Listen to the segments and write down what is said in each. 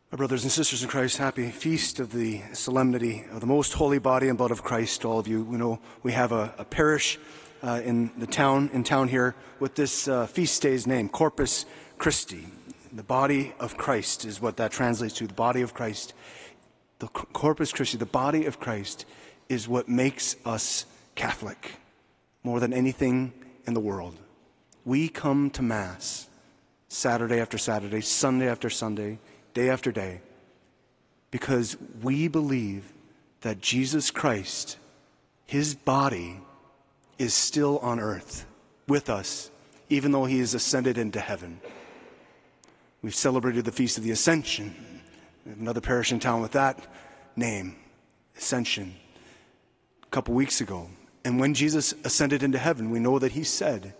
My brothers and sisters in Christ, happy feast of the solemnity of the most holy body and blood of Christ to all of you. We know we have a parish in town here with this feast day's name, Corpus Christi. The body of Christ is what that translates to, the body of Christ. The Corpus Christi, the body of Christ, is what makes us Catholic more than anything in the world. We come to Mass Saturday after Saturday, Sunday after Sunday, day after day, because we believe that Jesus Christ, his body, is still on earth with us, even though he is ascended into heaven. We've celebrated the Feast of the Ascension. We have another parish in town with that name, Ascension, a couple weeks ago. And when Jesus ascended into heaven, we know that he said,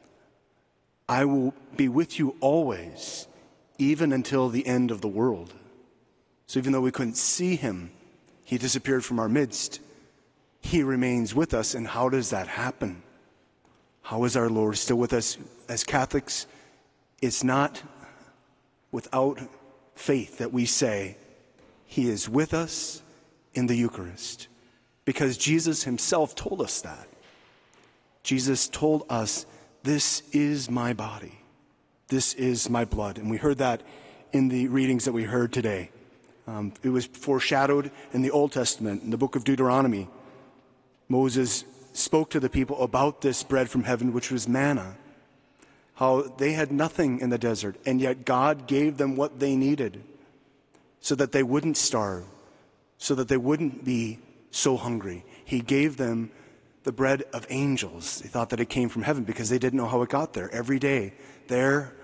"I will be with you always, even until the end of the world." So even though we couldn't see him, he disappeared from our midst. He remains with us. And how does that happen? How is our Lord still with us? As Catholics, it's not without faith that we say he is with us in the Eucharist, because Jesus himself told us that. Jesus told us, "This is my body. This is my blood." And we heard that in the readings that we heard today. It was foreshadowed in the Old Testament, in the book of Deuteronomy. Moses spoke to the people about this bread from heaven, which was manna, how they had nothing in the desert, and yet God gave them what they needed so that they wouldn't starve, so that they wouldn't be so hungry. He gave them the bread of angels. They thought that it came from heaven because they didn't know how it got there. Every day, there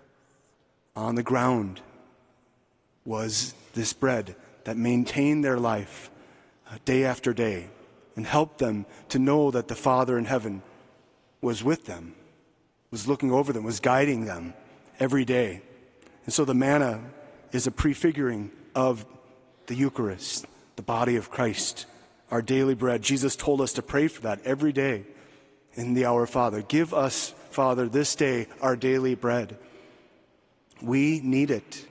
on the ground was this bread that maintained their life day after day and helped them to know that the Father in heaven was with them, was looking over them, was guiding them every day. And so the manna is a prefiguring of the Eucharist, the body of Christ, our daily bread. Jesus told us to pray for that every day in the Our Father. "Give us, Father, this day our daily bread." We need it.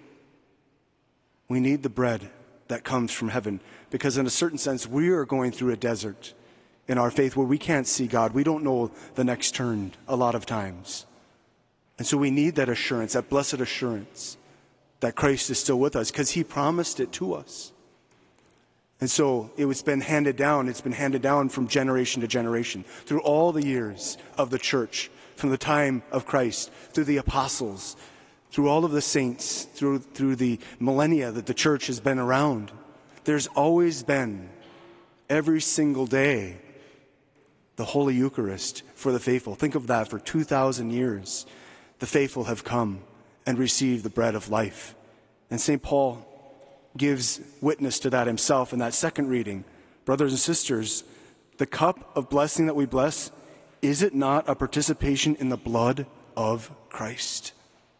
We need the bread that comes from heaven, because in a certain sense, we are going through a desert in our faith where we can't see God. We don't know the next turn a lot of times. And so we need that assurance, that blessed assurance that Christ is still with us, because he promised it to us. And so it's been handed down from generation to generation, through all the years of the church, from the time of Christ, through the apostles, through all of the saints, through the millennia that the church has been around. There's always been, every single day, the Holy Eucharist for the faithful. Think of that. For 2,000 years, the faithful have come and received the bread of life. And St. Paul gives witness to that himself in that second reading. Brothers and sisters, the cup of blessing that we bless, is it not a participation in the blood of Christ?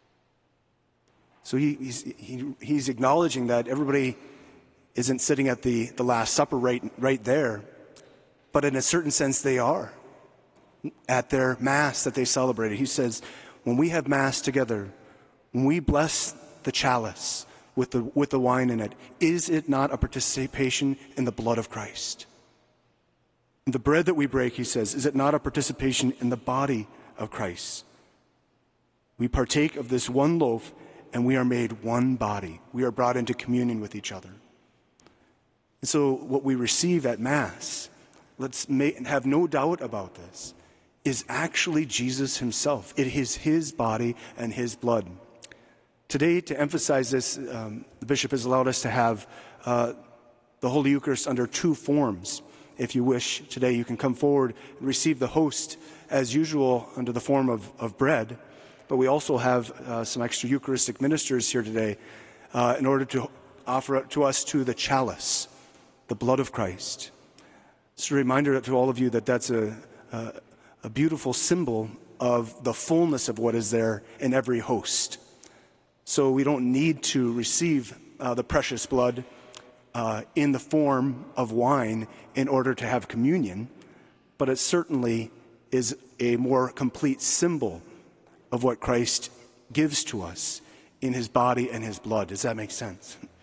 So he's acknowledging that everybody isn't sitting at the Last Supper right there, but in a certain sense they are at their Mass that they celebrated. He says, when we have Mass together, when we bless the chalice with the wine in it, is it not a participation in the blood of Christ? And the bread that we break, he says, is it not a participation in the body of Christ? We partake of this one loaf, and we are made one body. We are brought into communion with each other. And so what we receive at Mass, let's have no doubt about this, is actually Jesus himself. It is his body and his blood. Today, to emphasize this, the bishop has allowed us to have the Holy Eucharist under two forms. If you wish, today you can come forward and receive the host as usual under the form of bread. But we also have some extra Eucharistic ministers here today in order to offer to us the chalice, the blood of Christ. It's a reminder to all of you that that's a beautiful symbol of the fullness of what is there in every host. So we don't need to receive the precious blood in the form of wine in order to have communion, but it certainly is a more complete symbol of what Christ gives to us in his body and his blood. Does that make sense?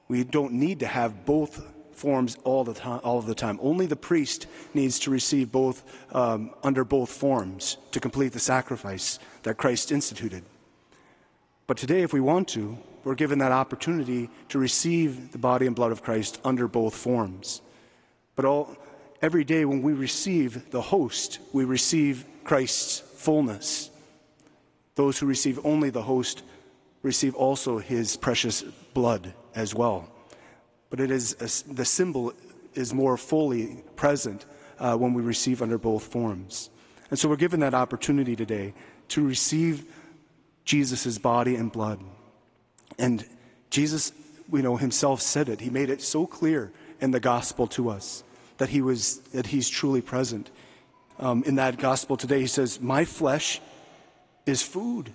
We don't need to have both forms all of the time. Only the priest needs to receive both under both forms to complete the sacrifice that Christ instituted. But today, if we want to, we're given that opportunity to receive the body and blood of Christ under both forms. But every day when we receive the host, we receive Christ's fullness. Those who receive only the host receive also his precious blood as well. But it is the symbol is more fully present when we receive under both forms. And so we're given that opportunity today to receive Jesus' body and blood. And Jesus, himself said it. He made it so clear in the gospel to us that he's truly present. In that gospel today, he says, "My flesh is food.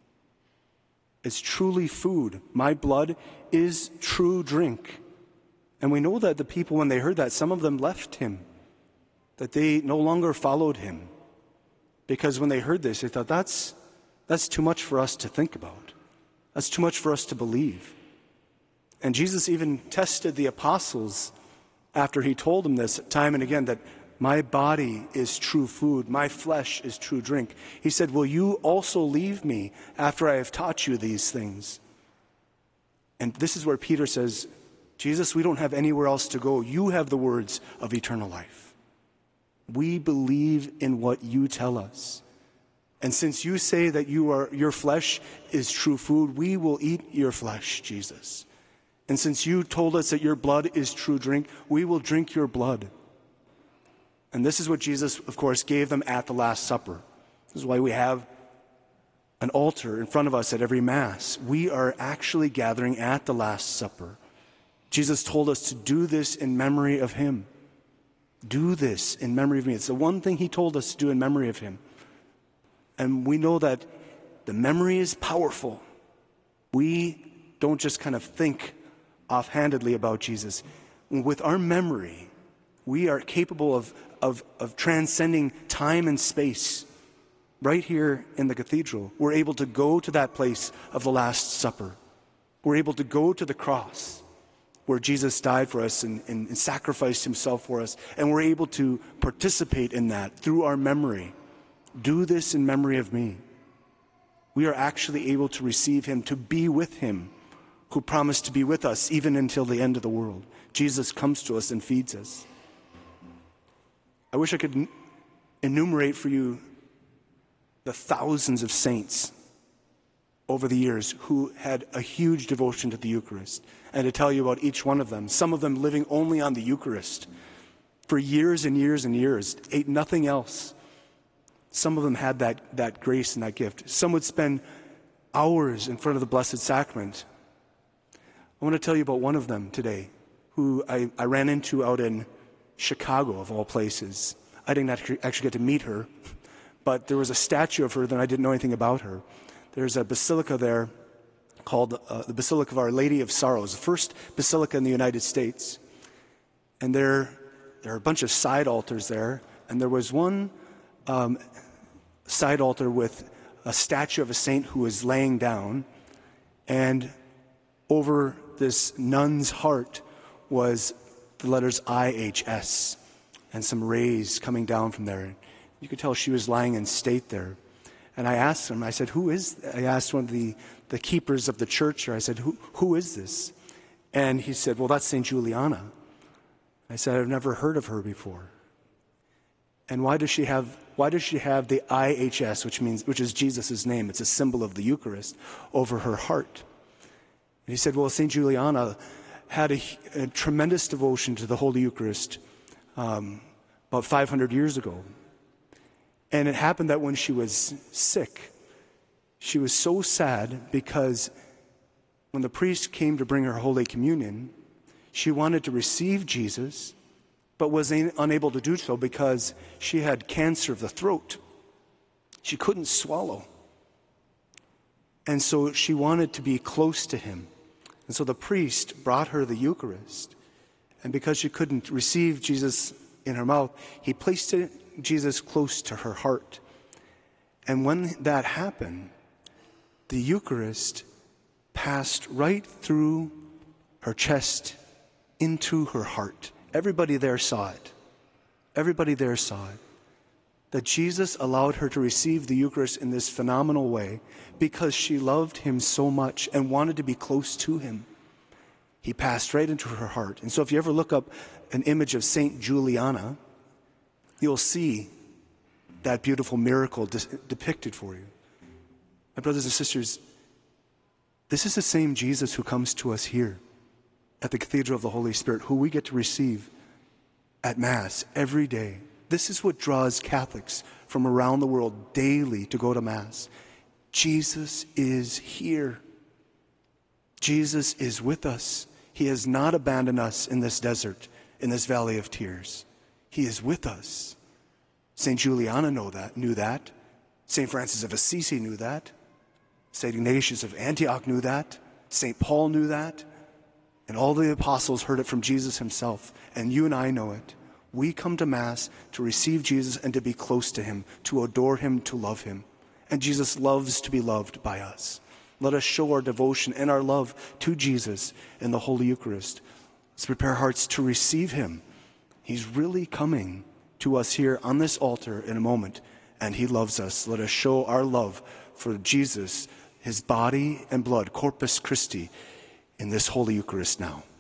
It's truly food. My blood is true drink." And we know that the people, when they heard that, some of them left him, that they no longer followed him. Because when they heard this, they thought, that's too much for us to think about. That's too much for us to believe. And Jesus even tested the apostles after he told them this time and again, that my body is true food, my flesh is true drink. He said, will you also leave me after I have taught you these things? And this is where Peter says, Jesus, we don't have anywhere else to go. You have the words of eternal life. We believe in what you tell us. And since you say that your flesh is true food, we will eat your flesh, Jesus. And since you told us that your blood is true drink, we will drink your blood. And this is what Jesus, of course, gave them at the Last Supper. This is why we have an altar in front of us at every Mass. We are actually gathering at the Last Supper. Jesus told us to do this in memory of him. Do this in memory of me. It's the one thing he told us to do in memory of him. And we know that the memory is powerful. We don't just kind of think offhandedly about Jesus. With our memory, we are capable of transcending time and space. Right here in the cathedral, we're able to go to that place of the Last Supper. We're able to go to the cross where Jesus died for us and sacrificed himself for us. And we're able to participate in that through our memory. Do this in memory of me. We are actually able to receive him, to be with him, who promised to be with us even until the end of the world. Jesus comes to us and feeds us. I wish I could enumerate for you the thousands of saints over the years who had a huge devotion to the Eucharist, and to tell you about each one of them, some of them living only on the Eucharist for years and years and years, ate nothing else. Some of them had that grace and that gift. Some would spend hours in front of the Blessed Sacrament. I want to tell you about one of them today, who I ran into out in Chicago, of all places. I didn't actually get to meet her, but there was a statue of her that I didn't know anything about her. There's a basilica there called the Basilica of Our Lady of Sorrows, the first basilica in the United States. And there are a bunch of side altars there, and there was one side altar with a statue of a saint who was laying down, and over this nun's heart was the letters IHS and some rays coming down from there. You could tell she was lying in state there. And I asked him, I said, I asked one of the keepers of the church, or I said, who is this? And he said, well, that's St. Juliana. I said, I've never heard of her before. And why does she have the IHS, which is Jesus' name? It's a symbol of the Eucharist, over her heart. And he said, well, St. Juliana had a tremendous devotion to the Holy Eucharist about 500 years ago. And it happened that when she was sick, she was so sad because when the priest came to bring her Holy Communion, she wanted to receive Jesus, but was unable to do so because she had cancer of the throat. She couldn't swallow. And so she wanted to be close to him. And so the priest brought her the Eucharist. And because she couldn't receive Jesus in her mouth, he placed Jesus close to her heart. And when that happened, the Eucharist passed right through her chest into her heart. Everybody there saw it. Everybody there saw it. That Jesus allowed her to receive the Eucharist in this phenomenal way because she loved him so much and wanted to be close to him. He passed right into her heart. And so if you ever look up an image of Saint Juliana, you'll see that beautiful miracle depicted for you. My brothers and sisters, this is the same Jesus who comes to us here at the Cathedral of the Holy Spirit, who we get to receive at Mass every day. This is what draws Catholics from around the world daily to go to Mass. Jesus is here. Jesus is with us. He has not abandoned us in this desert, in this valley of tears. He is with us. St. Juliana knew that. St. Francis of Assisi knew that. St. Ignatius of Antioch knew that. St. Paul knew that. And all the apostles heard it from Jesus himself. And you and I know it. We come to Mass to receive Jesus and to be close to him, to adore him, to love him. And Jesus loves to be loved by us. Let us show our devotion and our love to Jesus in the Holy Eucharist. Let's prepare our hearts to receive him. He's really coming to us here on this altar in a moment, and he loves us. Let us show our love for Jesus, his body and blood, Corpus Christi, in this Holy Eucharist now.